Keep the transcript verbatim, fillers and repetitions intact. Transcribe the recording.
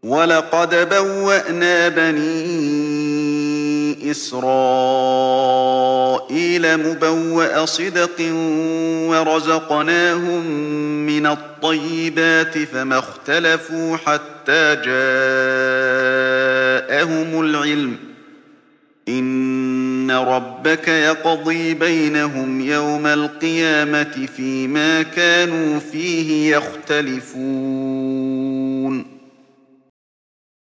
وَلَقَدْ بَوَّأْنَا بَنِي إِسْرَائِيلَ مُبَوَّأَ صِدْقٍ وَرَزَقْنَاهُم مِّنَ الطَّيِّبَاتِ فَمَا اخْتَلَفُوا حَتَّىٰ جَاءَهُمُ الْعِلْمُ ۚ إِنَّ رَبَّكَ يَقْضِي بَيْنَهُمْ يَوْمَ الْقِيَامَةِ فِيمَا كَانُوا فِيهِ يَخْتَلِفُونَ